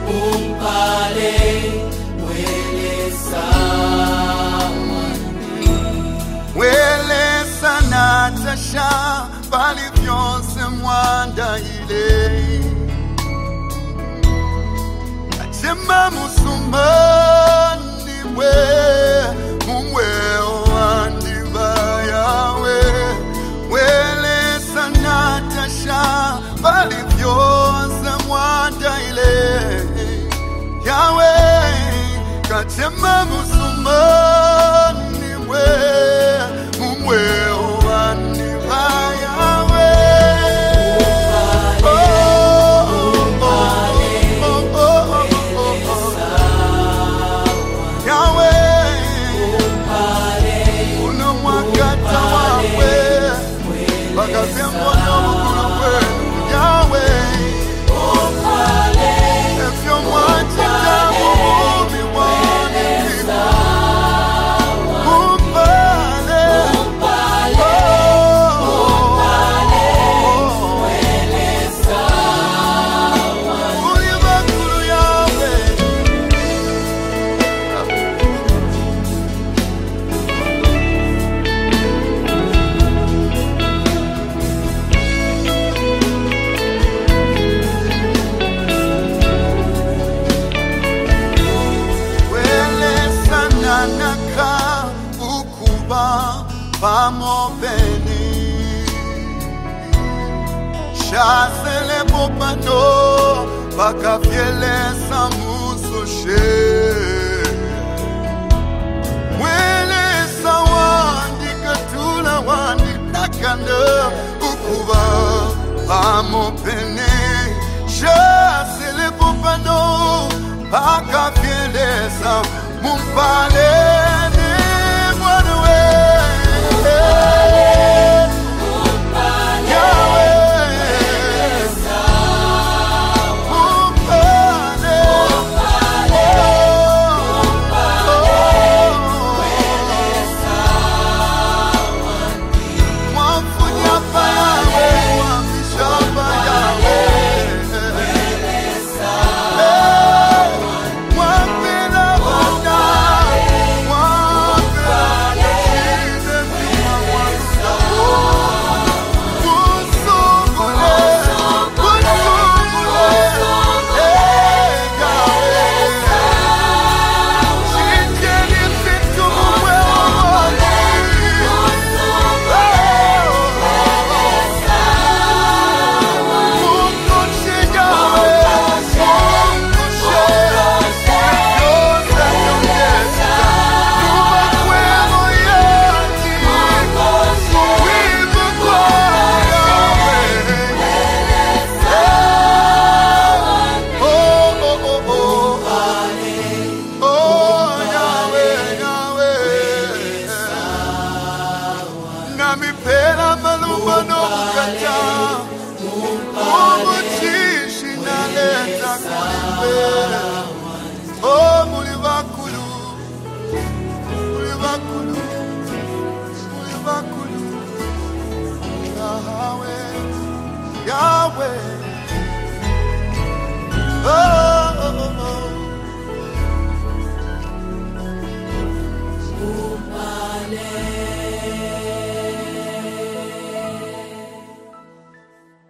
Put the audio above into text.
umpale Welesa Natasha bali vyose mwanda ile Achema musumani we mumwe wandi bayawe Welesa Natasha bali vyose mwanda ile Yahweh kachema musumani we mumwe wandi bayawe Vamos beni Chasele popano Baka fiele samuso she Mwele sawandi katula wandi nakanda ukuba Vamos beni Chasele popano Baka fiele samumpale Oh, mulivakulu